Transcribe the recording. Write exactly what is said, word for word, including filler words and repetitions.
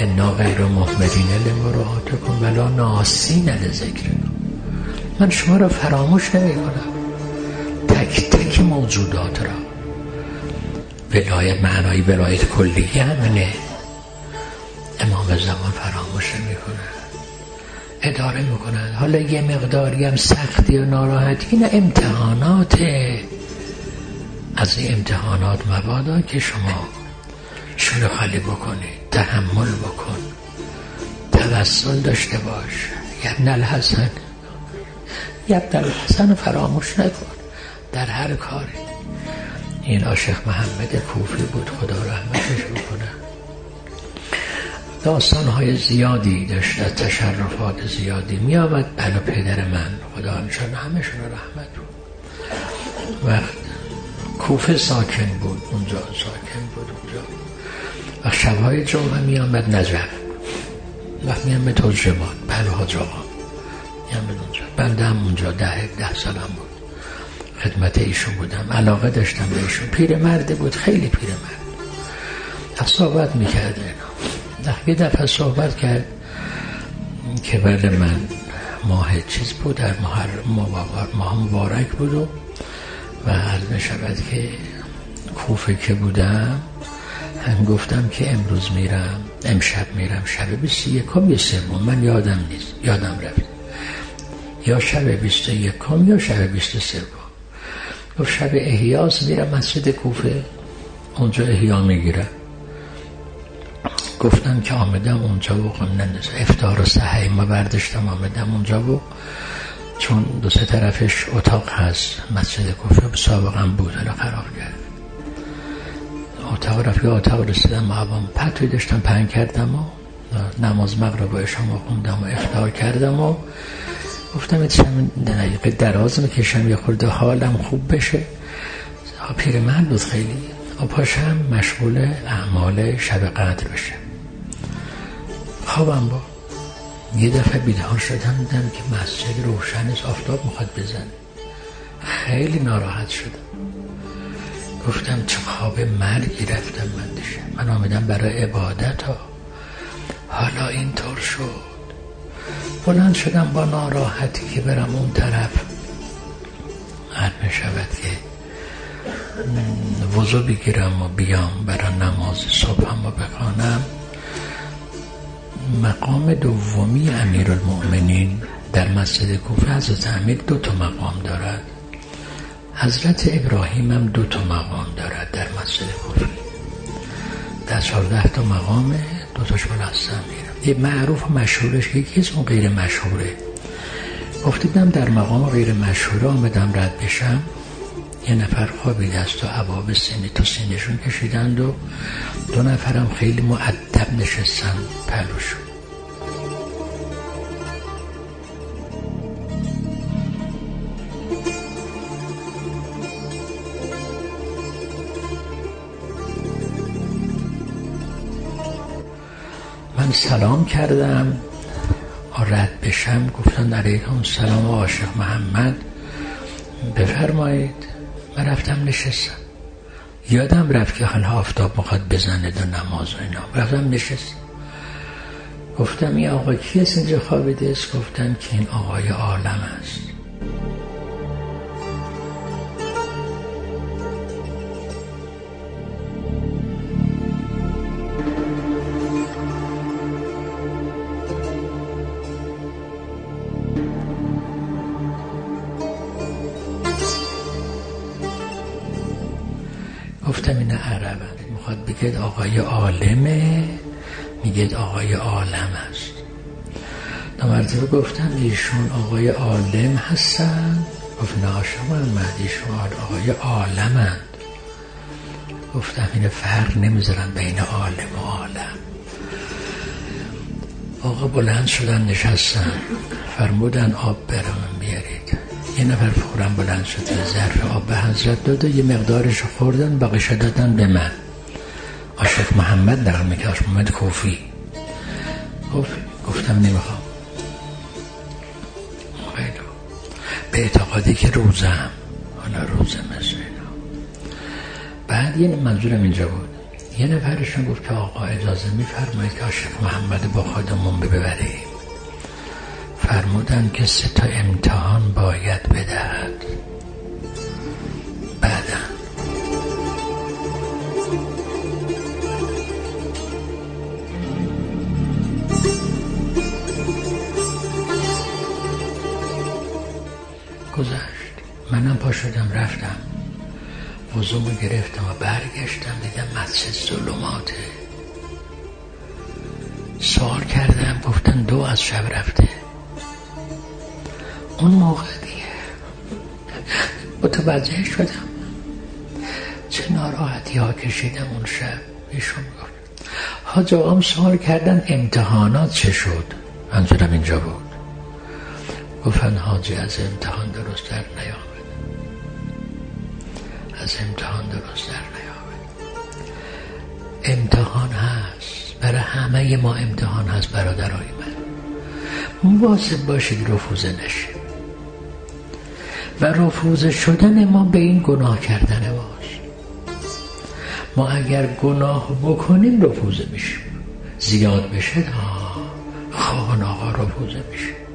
انا غیر مهملین لمراتکم ولا ناسین لذکر. من شما را فراموش نمی کنم، تک تک موجودات را. ولایت معنای ولایت کلیه همینه. امام زمان فراموش نمی کنه، اداره میکنن. حالا یه مقداری هم سختی و ناراحتی، نه امتحاناته. از این امتحانات مبادا که شما شروع خالی بکنی، تحمل بکن، توسل داشته باش. ابن الحسن ابن الحسن فراموش نکن در هر کاری. این عاشق محمد کوفی بود، خدا رحمتش بکنه. داستانهای زیادی داشت، از تشرفات زیادی می آمد بنا پدر من، خدا همچنان همشون رحمت بود. وقت کوفه ساکن بود اونجا، ساکن بود اونجا. وقت شبهای جمعه می آمد نجف، وقت می آمد ترجمان پلو حاج آقا می آمد اونجا. بنده هم اونجا ده ده سالم بود، خدمت ایشون بودم، علاقه داشتم به ایشون. پیر مرد بود، خیلی پیر مرد. صحبت می کرد اینا. یه دفعه صحبت کرد که بله من ماه چیز بود، در ماه مبارک بود و و عرض می شود که کوفه که بودم، هم گفتم که امروز میرم، امشب میرم شب بیست و یکم یا سوم، من یادم نیست، یادم رفت، یا شب بیست و یکم یا شب بیست و سوم. گفت شب احیاس میرم مسجد کوفه، اونجا احیا میگیرم. گفتم که آمدم اونجا و افطار و سحری ما برداشتم آمدم اونجا و چون دو سه طرفش اتاق هست مسجد کوفه، سابقا بود حالا خراب کرد اتاق. رفت اتاق رسیدم، معبام پتوی داشتم پهن کردم و نماز مغرب با شما خوندم و افطار کردم و گفتم چند دقیقه دراز میکشم یه خورده حالم خوب بشه. پیر من بود خیلی، و پاشم مشغول اعمال شب قدر بشه. خوابم با یه دفعه بیدار شدم، دیدم که مسجد روشن است، آفتاب میخواد بزنه. خیلی ناراحت شدم، گفتم چه خواب مرگی رفتم من دیشه. من آمدم برای عبادت ها، حالا اینطور شد. بلند شدم با ناراحتی که برم اون طرف. هر میشود که وضو بگیرم و بیام برای نماز صبحم و بخوانم. مقام دومی امیرالمؤمنین در مسجد کوفه حضرت امیر دو تا مقام دارد، حضرت ابراهیم هم دو تا مقام دارد در مسجد کوفه. در چهارده تا مقام دو تاش مال حضرت امیرم. یه معروف و مشهورش یکی از اون غیر مشهوره. گفتیدم در مقام غیر مشهوره آمدم رد بشم، یه نفر خوابیده است و عباب سینی تو سینشون کشیدند و دو نفرم خیلی مؤدب نشستن پلوشون. من سلام کردم رد بشم، گفتن علیکم سلام عاشق محمد بفرمایید. من رفتم نشستم، یادم رفت که حالا آفتاب میخواد بزنه دو نماز و اینا. رفتم نشستم، گفتم این آقا کی است اینجا خوابیده است؟ گفتن که این آقای عالم است. گفتم این عربه، میخواد بگید آقای عالمه، میگید آقای عالم است. دو مرتبه گفتم ایشون آقای عالم هستن؟ گفت نه عاشق محمد، ایشون آقای عالمند. گفتم این فرق نمیذارن بین عالم و عالم. آقا بلند شدن نشستن، فرمودن آب برام بیارید. یه نفر فوراً بلند شد، ظرف آب به حضرت داد و یه مقدارش خوردن، باقیش دادن به من. عاشق محمد نقل میگه، عاشق محمد کوفی. گفت گفتم نمیخوام. خیلی به اعتقادی که روزم، حالا روزم مثل اینا. بعد یه منظورم اینجا بود، یه نفرشون گفت که آقا اجازه میفرمایید که عاشق محمد با خودمون ببریم. فرمودن که سه تا امتحان باید بدهد. بعدا گذشت. منم پا شدم رفتم وضومو گرفتم و برگشتم دیدم مسجد ظلماته. سوال کردم گفتن دو از شب رفته. اون موقع دیگه متوجه شدم چه ناراحتی ها کشیدم اون شب. ایشون گفت حاج آقام سوال کردن امتحانات چه شد؟ منظورم اینجا بود. گفتن حاجی از امتحان درست در نیامد، از امتحان درست در نیامد. امتحان هست برای همه ما، امتحان هست برادرای من. مواظب باشید رفوزه نشه و رفوزه شدن ما به این گناه کردن باش. ما اگر گناه بکنیم رفوزه میشیم، زیاد بشه خواه آقا رفوزه میشه.